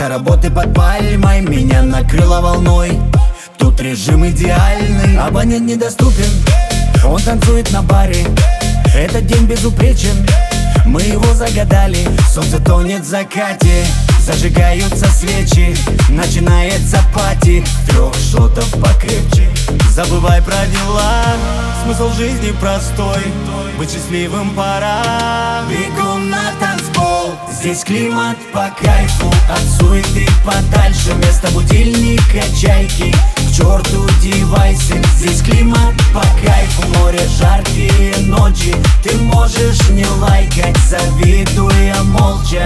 До работы под пальмой меня накрыло волной. Тут режим идеальный, абонент недоступен. Он танцует на баре, этот день безупречен. Мы его загадали, солнце тонет в закате. Зажигаются свечи, начинается пати. 3 шотов покрепче, забывай про дела. Смысл жизни простой, быть счастливым пора. Бегу на танцпол, здесь климат по кайфу. От суеты подальше, вместо будильника чайки. К черту девайсы, здесь климат по кайфу. Море, жаркие ночи, ты можешь не лайкать, завидуя молча.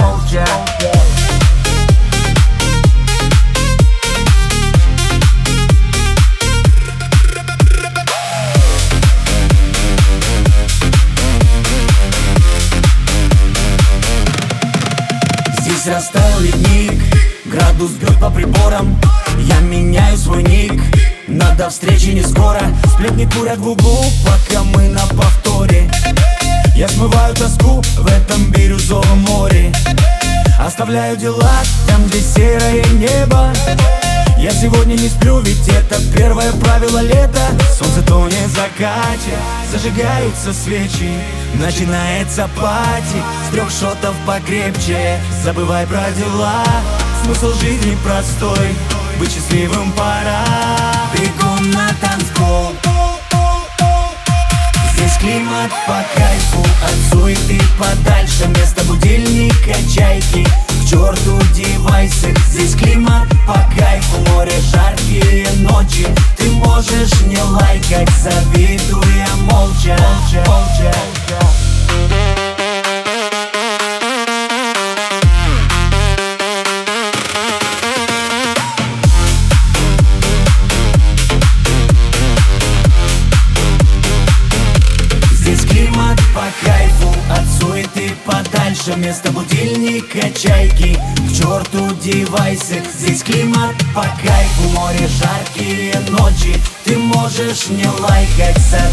Здесь растаял ледник, градус бьет по приборам. Я меняю свой ник, надо встречи не скоро. Сплетни курят в углу, пока мы на повторе. Я смываю тоску в этом бирюзовом море. Оставляю дела там, где серое небо. Я сегодня не сплю, ведь это первое правило лета. Солнце тонет в закате, зажигаются свечи. Начинается пати, с 3 шотов покрепче. Забывай про дела, смысл жизни простой, быть счастливым пора. Бегу на танцпол, здесь климат по кайфу. От суеты подальше, вместо будильника чайки. К черту девайсы, здесь климат по кайфу. Море, жаркие ночи, ты можешь не лайкать, завидуя молча. Здесь климат по кайфу, от суеты подальше, вместо будильника чайки. К черту девайсы, здесь климат по кайфу. Море, жаркие ночи, ты можешь не лайкать,